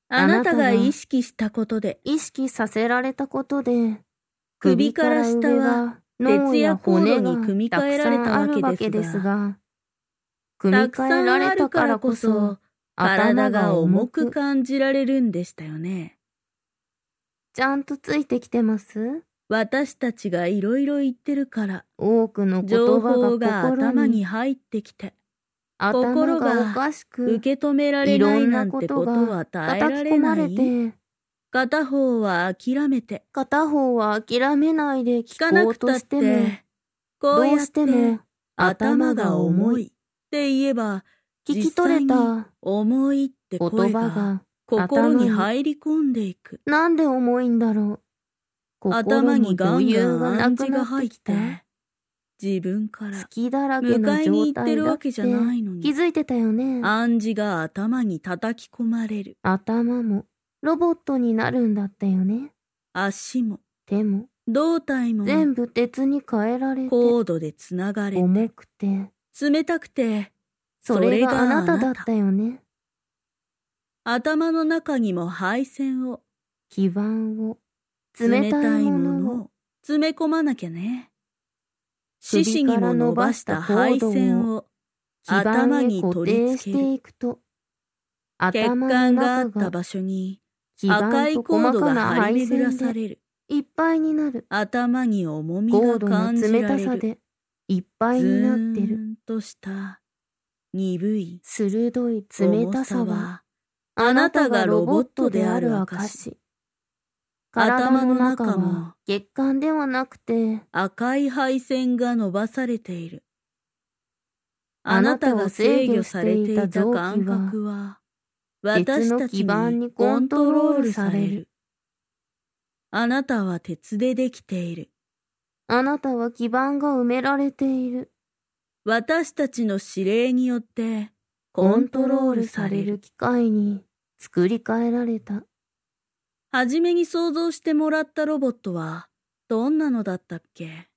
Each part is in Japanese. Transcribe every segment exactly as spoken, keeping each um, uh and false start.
あなたが意識したことで、 意識させられたことで、 首から下は鉄やコードに組み替えられたわけですが、 組みたくさ替えらんあれたかるかららここそそ、体が重く頭が重く感じられるんでしたよね。 ちゃんとついてきてます？ 私たちがいろいろ言ってるから、 多くの言情葉が報が心頭にに、 入ってきて、 頭心がおがかしく、 受け止められいろんないななんことてことはが耐えら叩き込まれれない。 て、 片方は諦めて、 片方は諦めないで聞聞こうとかなくたっしても、 て、こうどうやっしてもて頭頭がが重い。 重いって言えば、 聞き取れ実際にた重いって言声が葉が心に頭に、 入り込んでいく。 なんで重いんだろう。心頭にも余ガンガン裕がな暗くなっ示が入ってきた。 て、自分から隙だらけの迎えに状行って態だってるわけじゃないのに、 気づいてたよね。 暗示が頭に叩き込まれる。 頭もロボットになるんだったよね。 足も手も胴体も全部鉄に変えられて、 コードでつながれ重て、 くて、 冷たくて、 それがあなただったよね。 頭の中にも配線を、 基板を、冷冷たいもたいもののを、 を詰め込まなきゃね。獅子首にもから伸伸ばしたばしたコー配ドを線を基板頭にへ固取り定して付ける。 いくと、 血頭の管があ中がった場所に基板と赤いコー細ドが張かな配り巡ら線でされる。 いっぱいになる。 頭に重みが高度な感じ冷られる。 たさでいっぱいずになってる。 ーんとした鈍い鋭い冷重たさは、 さは、 あなたがロボットである証。体の頭の中は中も血管ではなくて、 赤い配線が伸ばされている。ああななたがたを制制御御してされていたいた臓感器は、 覚は、 鉄私たちの基板ににコンコントトロールロールさされる。 れる。あなたは鉄でできている。 あなたは基板が埋められている。 私たちの指令によってココントントローロールさルされれる。 る機械に作り変えられた。 はじめに想像してもらったロボットはどんなのだったっけ？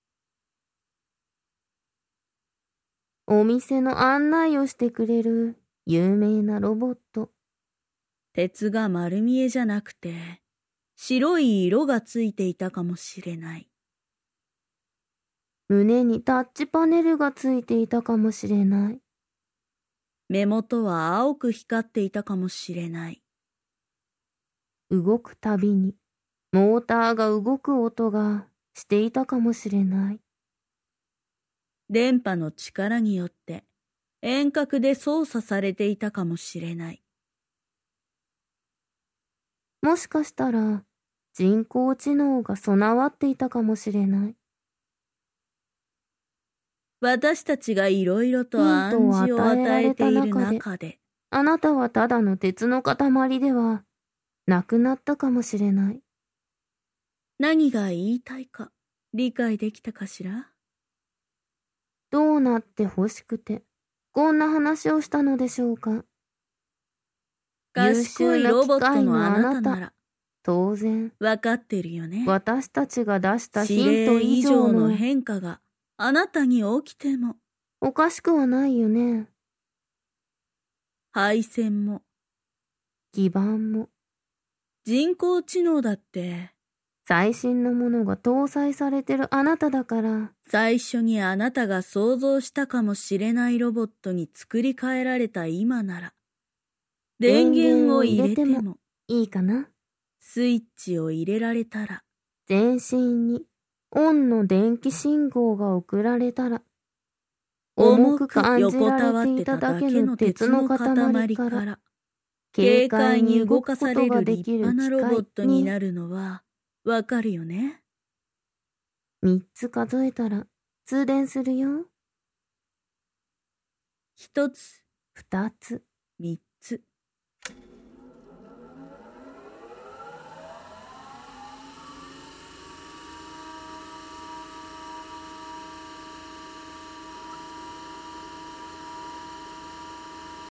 お店の案内をしてくれる有名なロボット。 鉄が丸見えじゃなくて白い色がついていたかもしれない。 胸にタッチパネルがついていたかもしれない。 目元は青く光っていたかもしれない。 動くたびにモーターが動く音がしていたかもしれない。 電波の力によって遠隔で操作されていたかもしれない。 もしかしたら人工知能が備わっていたかもしれない。 私たちがいろいろとヒン暗トを示を与えられた与えている中で、 中で、 あなたはただの鉄の塊ではなくなったかもしれない。 何が言いたいか理解できたかしら？ どうなって欲しくて、こんな話をしたのでしょうか。 賢いロボットのあなたなら当然、 わかってるよね。 私たちが出した指ヒント令以以上上のの変化があなたに起きても、 おかしくはないよね。 配線も基板も人工知能だって最新のものが搭載されてるあなただから、 最初にあなたが想像したかもしれないロボットに作り変えられた今なら、電源を入れてもいいかな。 スイッチを入れられたら、 全身にオンの電気信号が送られたら、重く感じられていただけの鉄の塊から、 軽快に動動かされかされるる立立派な派なロボッロボットトになになる。 るのはわかるよね。 三つ数えたら通電するよ。 一つ、 二つ、 三つ。